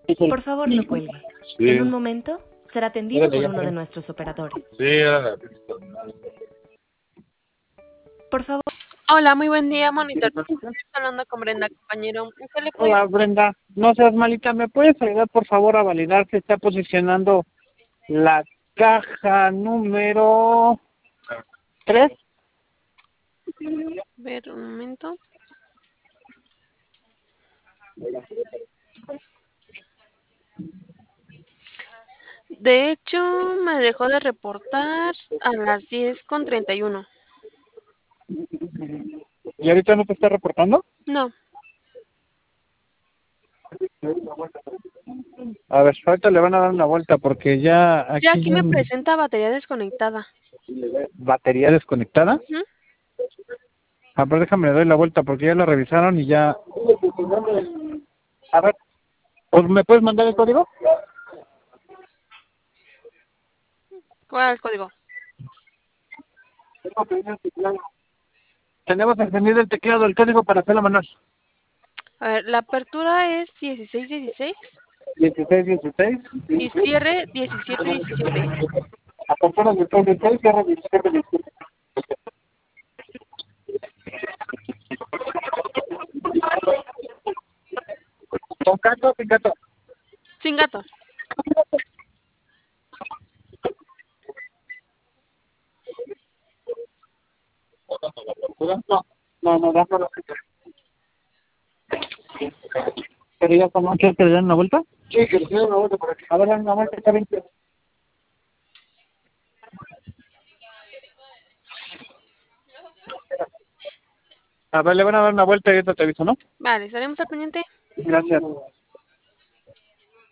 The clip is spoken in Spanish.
Por favor, no cuelgue. En un Sí, momento será atendido por uno de nuestros operadores. sí, era la Por favor. Hola, muy buen día, monitor. Estoy hablando con Brenda, compañero. ¿En qué le puedo Hola, Brenda. No seas malita, ¿me puedes ayudar por favor a validar que está posicionando la caja número 3? ver un momento? De hecho, me dejó de reportar a las 10:31. ¿Y ahorita no te está reportando? No, A ver, ahorita le van a dar una vuelta porque ya ya aquí aquí ya me presenta batería desconectada. batería desconectada. Ujú. A ver, déjame le doy la vuelta porque ya la revisaron y ya. A ver, ¿pues ¿me puedes mandar el código? ¿Cuál es el código? Tenemos encendido el teclado, el código para hacerlo manual. A ver, la apertura es 1616 1616. y cierre 1717. Apertura 1616, cierre 1717. ¿Con gato o sin gato? Sin gato. No, déjalo. ¿Pero ya cómo quieres que le den una vuelta? Sí, que le den una vuelta por aquí. A ver, una vuelta está bien. A ver, le van a dar una vuelta y ahorita te aviso, ¿no? Vale, estaremos al pendiente. Gracias.